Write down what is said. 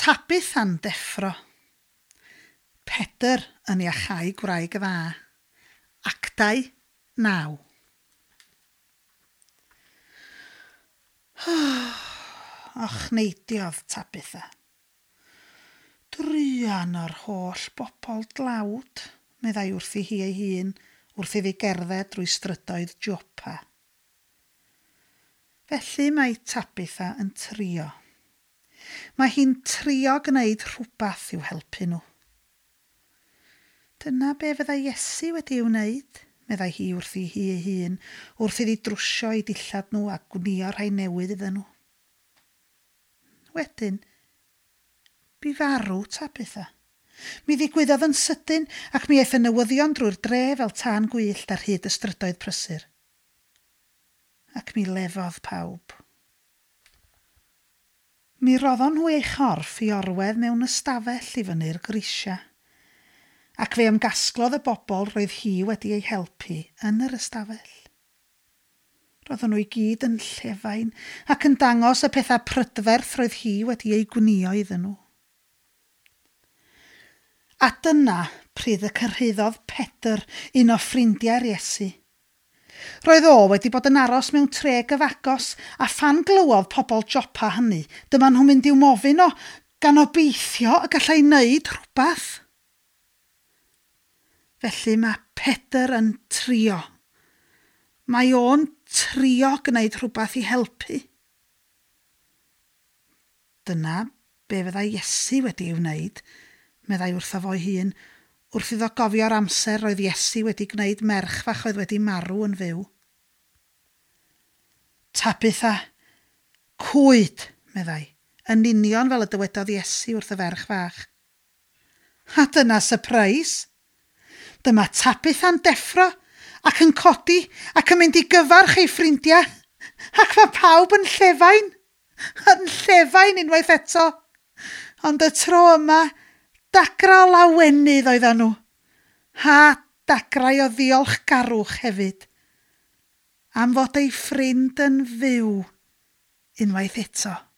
Tabith a'n deffro. Pedr yn iachau gwraig y dda. Actau 9. Och neidiodd Tabitha. Druan o'r holl bobl dlawd, meddai wrthi hi ei hun, wrth iddi gerdded drwy strydoedd Jopa. Felly mae Tabitha yn trio. Mae hi'n trio gwneud rhywbeth i'w helpu nhw. Dyna be fyddai Iesu wedi i'w wneud, meddai hi wrthi hi ei hun, wrth iddi drwsio i dillad nhw a gwnïo rhai newydd iddyn nhw. Wedyn, bu farw Tabitha. Mi ddigwyddodd yn sydyn ac mi eith y newyddion drwy'r dre fel tân gwyllt ar hyd y strydoedd prysur. Ac mi lefodd pawb. Mi roddon nhw ei chorff i orwedd mewn ystafell i fyny'r grisia, ac fe ymgasglodd y bobl roedd hi wedi ei helpu yn yr ystafell. Roedden nhw i gyd yn llefain ac yn dangos y pethau prydferth roedd hi wedi ei gwnïo iddyn nhw. A dyna pryd y cyrhaeddodd Pedr, un o ffrindiau'r Iesu. Roedd o wedi bod yn aros mewn tre gyfagos a phan glywodd pobl Jopa hynny, dyma nhw'n mynd i'w mofyn o gan obeithio y gallai wneud rhywbeth. Felly mae Pedr yn trio. Mae o'n trio gwneud rhywbeth i helpu. Dyna be fyddai Iesu wedi i'w wneud, meddai wrtho fo'i hun, wrth iddo gofio'r amser roedd Iesu wedi gwneud merch fach oedd wedi marw yn fyw. Tabitha, cwyd, meddai, yn union fel y dywedodd Iesu wrth y ferch fach. A dyna sypreis. Dyma Tabitha'n deffro ac yn codi ac yn mynd i gyfarch ei ffrindiau, ac mae pawb yn llefain unwaith eto. Ond y tro yma, dagra o lawenydd oedden nhw, a dagrau o ddiolchgarwch hefyd, am fod ei ffrind yn fyw unwaith eto.